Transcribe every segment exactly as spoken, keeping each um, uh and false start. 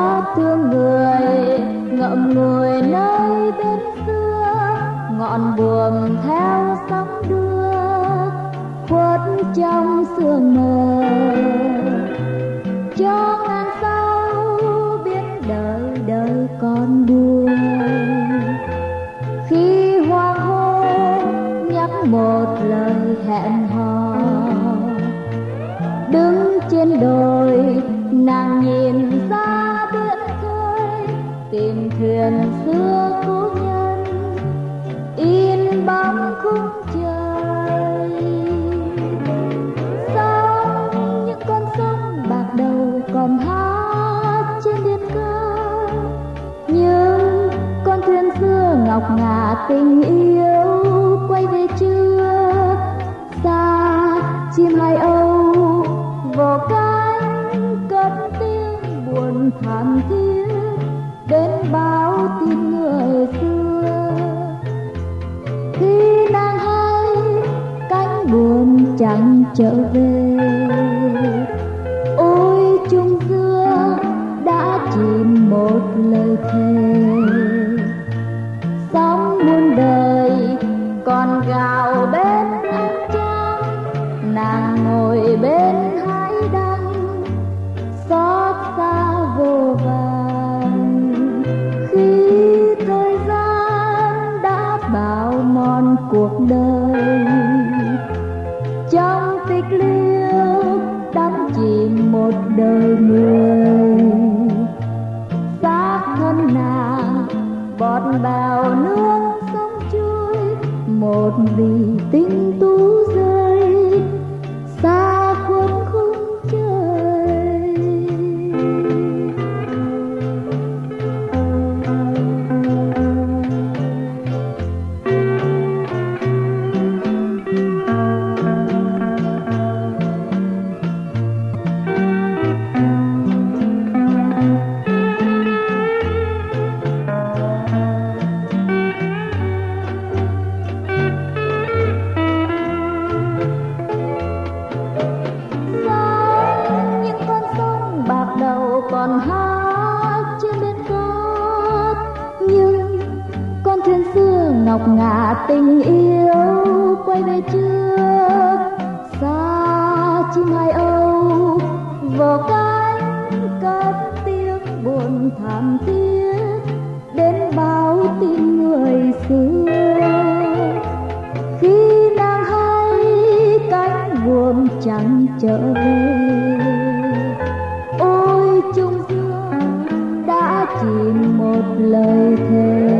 xót thương người ngậm ngùi nơi bên xưa, ngọn buồm theo sóng đưa khuất trong sương mờ, cho ngàn sao biết đời đời còn buồn. Khi hoàng hôn nhắc một lời hẹn hò, đứng trên đồi nàng nhìn ra biển khơi, tìm thuyền xưa cố nhân in bóng khung trời. Sóng những con sông bạc đầu còn hát trên biển cao, nhưng con thuyền xưa ngọc ngà tình yêu quay về chưa. Xa chim hải âu vỗ cánh cất tiếng buồn thảm thiết đến báo tin người xưa. Khi nàng hay cánh buồm chẳng trở về, ôi chung xưa đã chìm một lời thề. Sóng muôn đời còn gào bên ánh trăng, nàng ngồi bên hải đăng xót xa vô vàn. Khi thời gian đã bào mòn cuộc đời, trong tích liêu đắm chìm một đời người. Xác thân nàng bọt bèo nước sông trôi, một vì tinh tú rơi xa khuôn khung trời. Còn hát trên bên cát, nhưng con thuyền xưa ngọc ngà tình yêu quay về chưa. Xa chim hải âu vỗ cánh cất tiếng buồn thảm thiết đến báo tin người xưa. Khi nàng hay cánh buồm chẳng trở về, chung xưa đã chìm một lời thề.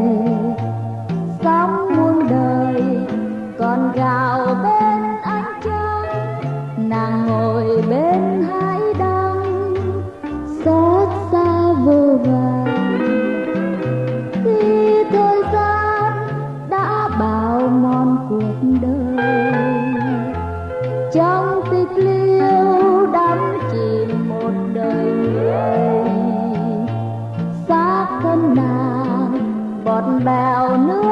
Sóng muôn đời còn gào bên ánh trăng, nàng ngồi bên hải đăng xót xa vô vàn. Khi thời gian đã bào mòn cuộc đời, trong tích liêu đắm chìm một đời người. Xác thân nàng bọt bèo nước